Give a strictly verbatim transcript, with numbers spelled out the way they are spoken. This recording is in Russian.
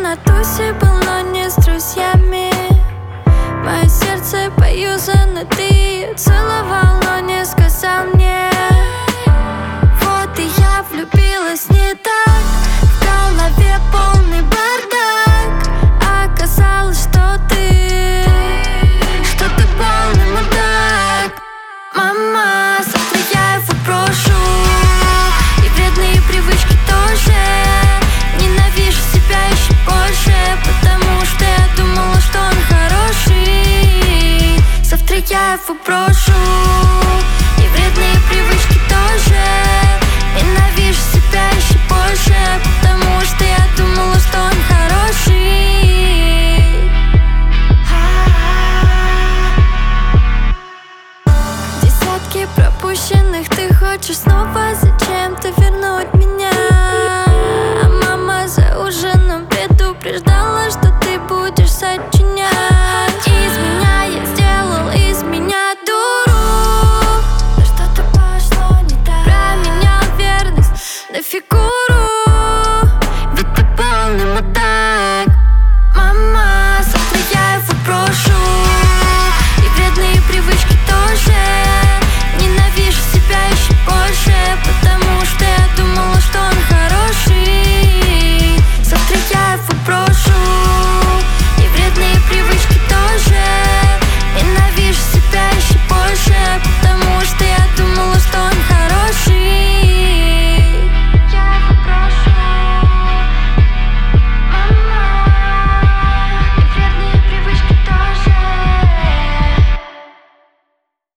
на тусе был, но не с друзьями. Мое сердце поюзано, ты целовал, но не сказал мне. Вот и я влюбилась не так. В голове полный бардак. Оказалось, что ты, что ты полный мудак. Мама, завтра я его брошу, и вредные привычки тоже. Ненавижу себя еще больше, потому что я думала, что он хороший. Завтра я его брошу, и вредные привычки тоже. Ненавижу себя еще больше, потому что я думала, что он хороший. Десятки пропущенных, ты хочешь снова зачем-то вернуть меня. А мама за ужином предупреждала, что ты